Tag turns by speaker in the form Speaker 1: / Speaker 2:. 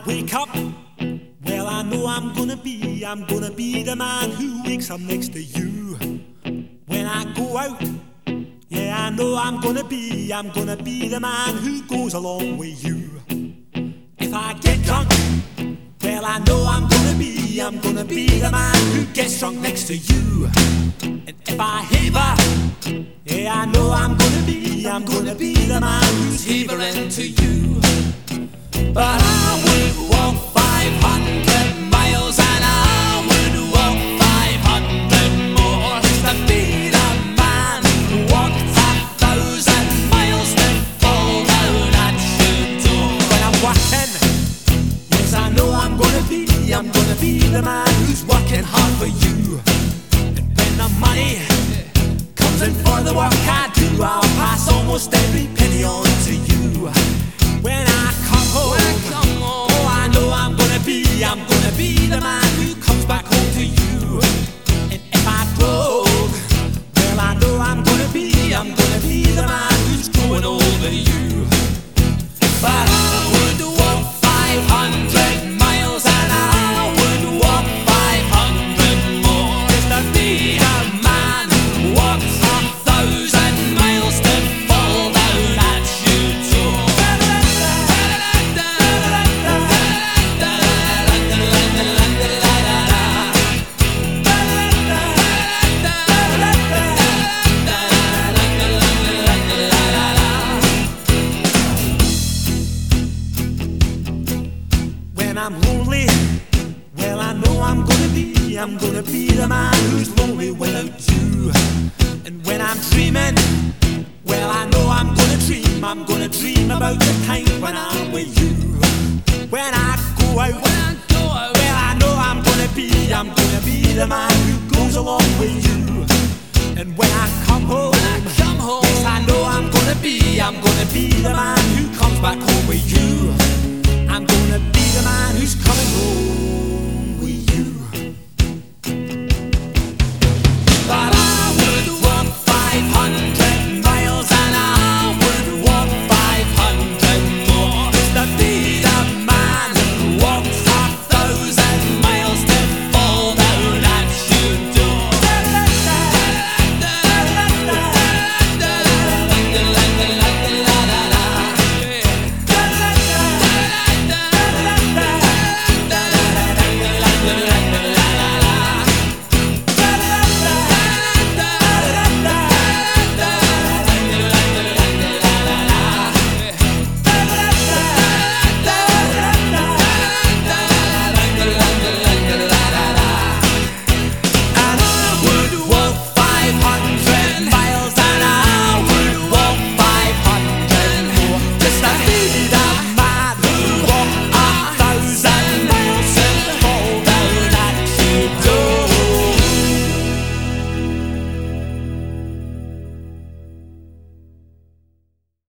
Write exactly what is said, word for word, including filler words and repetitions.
Speaker 1: wake up, well, I know I'm gonna be, I'm gonna be the man who wakes up next to you. When I go out, yeah, I know I'm gonna be, I'm gonna be the man who goes along with you. If I get drunk, well, I know I'm gonna be, I'm gonna be the man who gets drunk next to you. And if I heaver, yeah, I know I'm gonna be, I'm gonna be the man who's heavering to you. But I would walk five hundred miles and I would walk five hundred more just to be the man who walked a thousand miles to fall down at your door. When I'm working, yes, I know I'm gonna be, I'm gonna be the man who's working hard for you. And when the money comes in for the work I do, I'll pass almost every penny on to you. When I come home, oh, I know I'm gonna be, I'm gonna be the man who comes back home to you. And if I broke, well, I know I'm gonna be, I'm gonna be the man who's growing over you. But I would walk five hundred miles and I would walk five hundred more just to be the man who walks a thousand miles to fall down at your door. When I'm lonely, well, I know I'm gonna be, I'm gonna be the man who's lonely without you. And when I'm dreaming, well, I know I'm gonna dream, I'm gonna dream about the time when I'm with you. When I go out, when I go out, well, I know I'm gonna be, I'm gonna be the man who goes along with you. And when I come home, when I come home, yes, I know I'm gonna be, I'm gonna be the man who comes back home with you. I'm gonna be the man who's coming home.